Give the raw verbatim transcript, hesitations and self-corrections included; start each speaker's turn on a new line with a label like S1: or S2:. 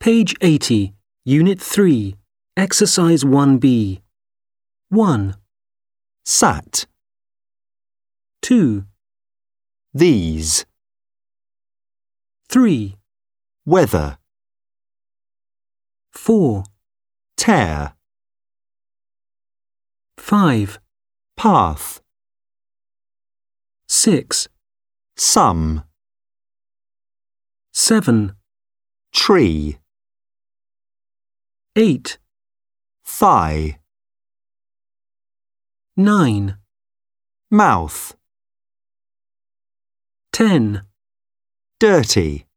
S1: Page eighty, Unit three, Exercise one B. one,
S2: Sat.
S1: two,
S2: These.
S1: three,
S2: Weather.
S1: four,
S2: Tear.
S1: five,
S2: Path.
S1: six,
S2: Some.
S1: seven,
S2: Tree.
S1: eight,
S2: Thigh.
S1: nine,
S2: Mouth.
S1: ten.
S2: Dirty.